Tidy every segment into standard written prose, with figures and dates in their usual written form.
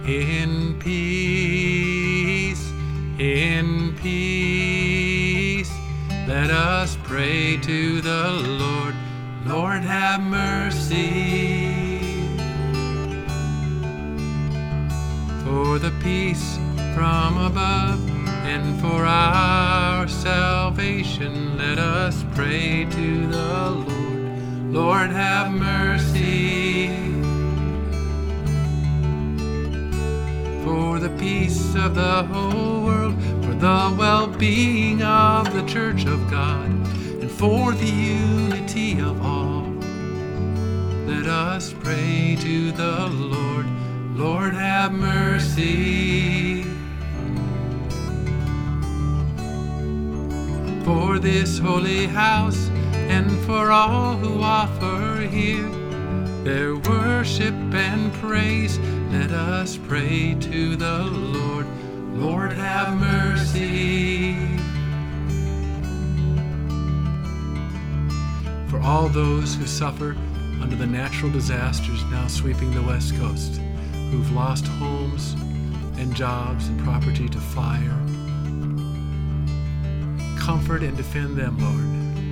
In peace, in peace, let us pray to the Lord. Lord, have mercy. For the peace from above and for our salvation, let us pray to the Lord. Lord, have mercy. For the peace of the whole world, for the well-being of the Church of God, and for the unity of all, let us pray to the Lord. Lord, have mercy. For this holy house and for all who offer here their worship and praise, let us pray to the Lord. Lord, have mercy. For all those who suffer under the natural disasters now sweeping the West Coast, who've lost homes and jobs and property to fire, comfort and defend them, Lord.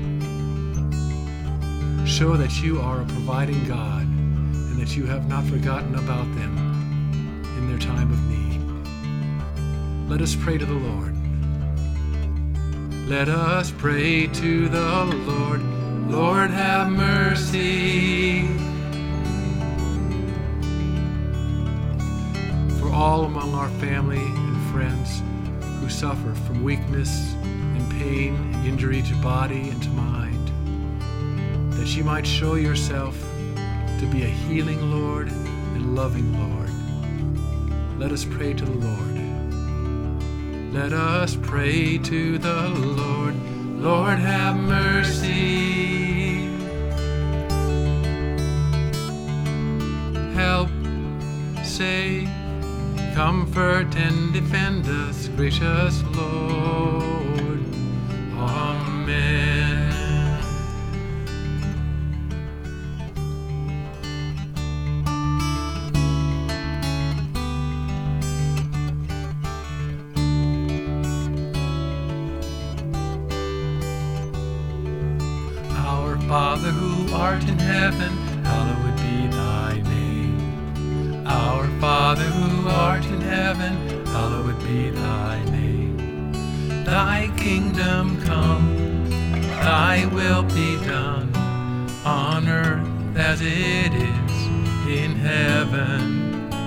Show that you are a providing God and that you have not forgotten about them in their time of need. Let us pray to the Lord. Let us pray to the Lord. Lord, have mercy. For all among our family and friends who suffer from weakness and pain and injury to body and to mind, that you might show yourself to be a healing Lord and loving Lord. Let us pray to the Lord. Let us pray to the Lord. Lord, have mercy. Help, save, comfort, and defend us, gracious Lord. Amen. Our Father who art in heaven, hallowed be thy name. Our Father who art in heaven, hallowed be thy name. Thy kingdom come, thy will be done, on earth as it is in heaven.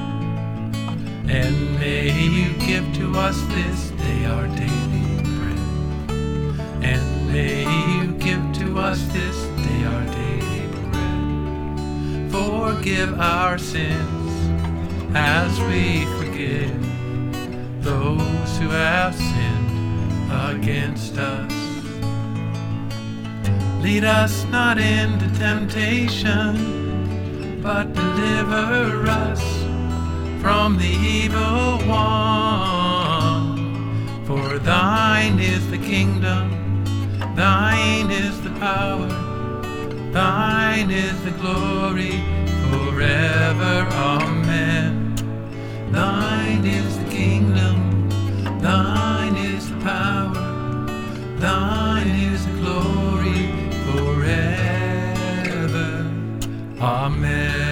And may you give to us this day our daily bread. And may you give to us this day our daily bread. Forgive our sins as we forgive those who have sinned against us. Lead us not into temptation, but deliver us from the evil one. For thine is the kingdom, thine is the power, thine is the glory, forever. Amen. Thine is the kingdom, thine is the power, thine is the glory, forever. Amen.